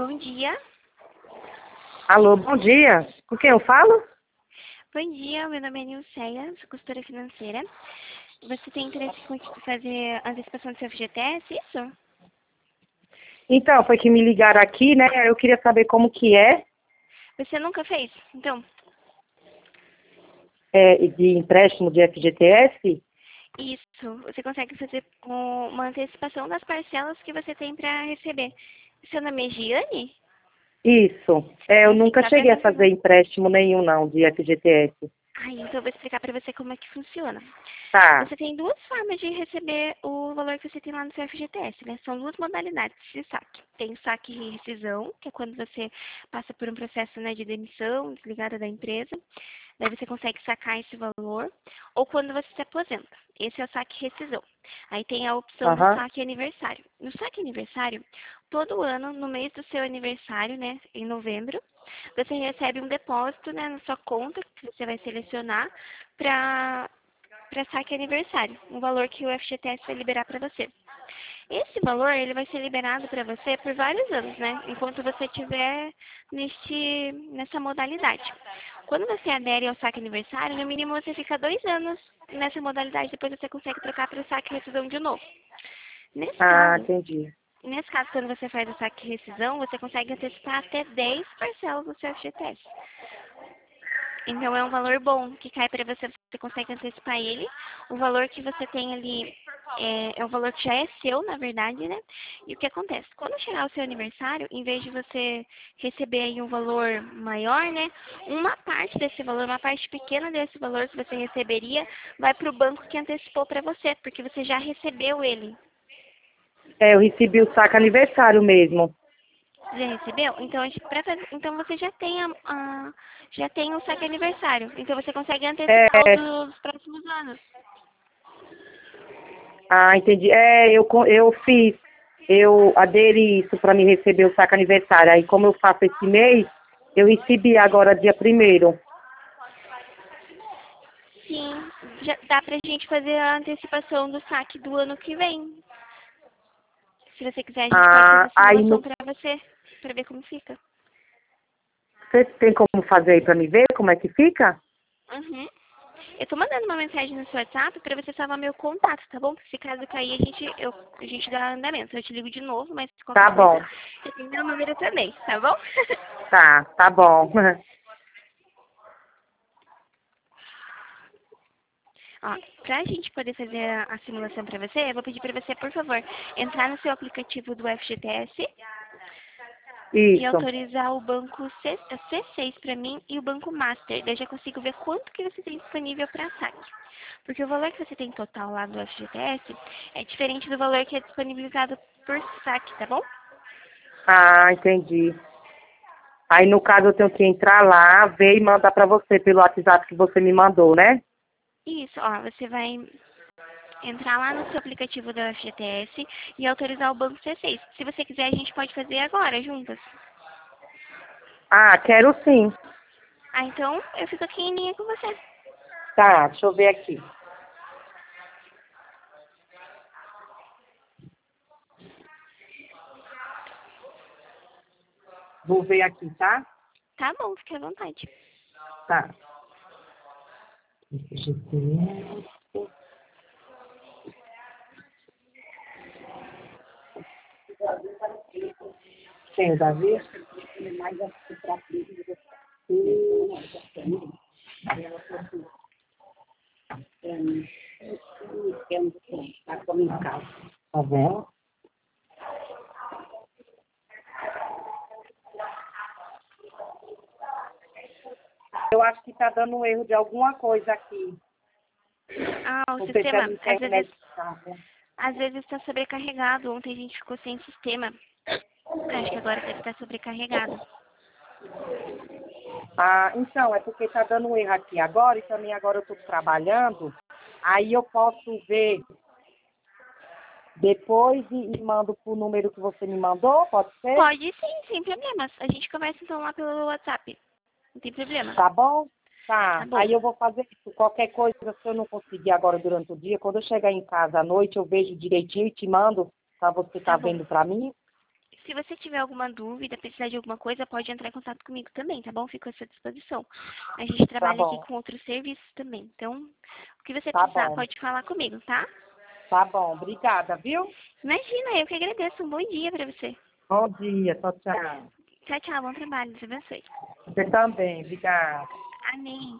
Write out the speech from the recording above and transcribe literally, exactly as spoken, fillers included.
Bom dia. Alô, bom dia. Com quem eu falo? Bom dia, meu nome é Nilceia, sou consultora financeira. Você tem interesse em fazer a antecipação do seu F G T S, isso? Então, foi que me ligaram aqui, né? Eu queria saber como que é, Você nunca fez? Então, é de empréstimo de F G T S. isso. Você consegue fazer com uma antecipação das parcelas que você tem para receber. Seu nome é Giane? Isso. É, eu Assim, nunca só para cheguei a fazer confirmar. empréstimo nenhum, não, de F G T S. Ai, então eu vou explicar para você como é que funciona. Tá. Você tem duas formas de receber o valor que você tem lá no seu F G T S, né? São duas modalidades de saque. Tem o saque e rescisão, que é quando você passa por um processo, né, de demissão, desligada da empresa. Daí você consegue sacar esse valor. Ou quando você se aposenta. Esse é o saque e rescisão. Aí tem a opção do Aham. saque aniversário. No saque aniversário, todo ano, no mês do seu aniversário, né, em novembro, você recebe um depósito, né, na sua conta, que você vai selecionar, para para saque aniversário, um valor que o F G T S vai liberar para você. Esse valor ele vai ser liberado para você por vários anos, né? Enquanto você estiver neste, nessa modalidade. Quando você adere ao saque aniversário, no mínimo você fica dois anos nessa modalidade, depois você consegue trocar para o saque e rescisão de novo. Nesse Ah, caso, entendi. nesse caso, quando você faz o saque e rescisão, você consegue antecipar até dez parcelas do seu F G T S. Então é um valor bom que cai para você, você consegue antecipar ele. O valor que você tem ali é, é um valor que já é seu, na verdade, né? E o que acontece? Quando chegar o seu aniversário, em vez de você receber aí um valor maior, né? Uma parte desse valor, uma parte pequena desse valor que você receberia, vai para o banco que antecipou para você, porque você já recebeu ele. É, eu recebi o saque aniversário mesmo. Já recebeu? Então, a gente- pra fazer- então você já tem a, a- já tem o saque aniversário. Então você consegue antecipar o É, dos próximos anos. ah, entendi. É, eu, co- eu fiz, eu aderi isso para me receber o saque aniversário. Aí, como eu faço esse mês, eu recebi agora dia primeiro. Sim, já dá pra gente fazer a antecipação do saque do ano que vem. Se você quiser, a gente pode fazer Ah, a aí simulação no, pra você, pra ver como fica. você tem como fazer aí para me ver como é que fica? Uhum. Eu tô mandando uma mensagem no seu WhatsApp pra você salvar meu contato, tá bom? Se caso cair, a gente, eu, a gente dá andamento. Eu te ligo de novo, mas qualquer Tá coisa, bom. você tem meu número também, tá bom? Tá, tá bom. Ó, pra gente poder fazer a, a simulação pra você, eu vou pedir pra você, por favor, entrar no seu aplicativo do F G T S e Isso. autorizar o banco C, C seis para mim e o banco Master. Daí eu já consigo ver quanto que você tem disponível para saque. Porque o valor que você tem total lá do F G T S é diferente do valor que é disponibilizado por saque, tá bom? Ah, entendi. Aí, no caso, eu tenho que entrar lá, ver e mandar pra você pelo WhatsApp que você me mandou, né? Isso, ó, você vai entrar lá no seu aplicativo do F G T S e autorizar o banco C seis. Se você quiser, a gente pode fazer agora, juntas. Ah, quero sim. Ah, então eu fico aqui em linha com você. Tá, deixa eu ver aqui. Vou ver aqui, tá? Tá bom, fique à vontade. Tá. F G T S. Tem o Davi? Tá vendo? Eu acho que tá dando um erro de alguma coisa aqui. Ah, o Não sei se é sistema, a às vezes, internet. Tá, né? às vezes está sobrecarregado. Ontem a gente ficou sem sistema. Acho que agora deve estar sobrecarregado. Ah, então, é porque tá dando um erro aqui agora e também agora eu tô trabalhando. Aí eu posso ver depois e, e mando pro número que você me mandou, pode ser? Pode sim, sem problemas. A gente conversa então lá pelo WhatsApp. Não tem problema. Tá bom? Tá Tá. bom. Aí eu vou fazer isso. Qualquer coisa, se eu não conseguir agora durante o dia, quando eu chegar em casa à noite, eu vejo direitinho e te mando pra você Tá tá bom. vendo pra mim. Se você tiver alguma dúvida, precisar de alguma coisa, pode entrar em contato comigo também, tá bom? Fico à sua disposição. A gente Tá trabalha aqui bom, com outros serviços também. Então, o que você tá precisar, bom, pode falar comigo, tá? tá bom. Obrigada, viu? Imagina, eu que agradeço. Um bom dia pra você. Bom dia, tchau, tchau. Tchau, tchau. Bom trabalho. Deus abençoe. Você também, obrigada. Amém.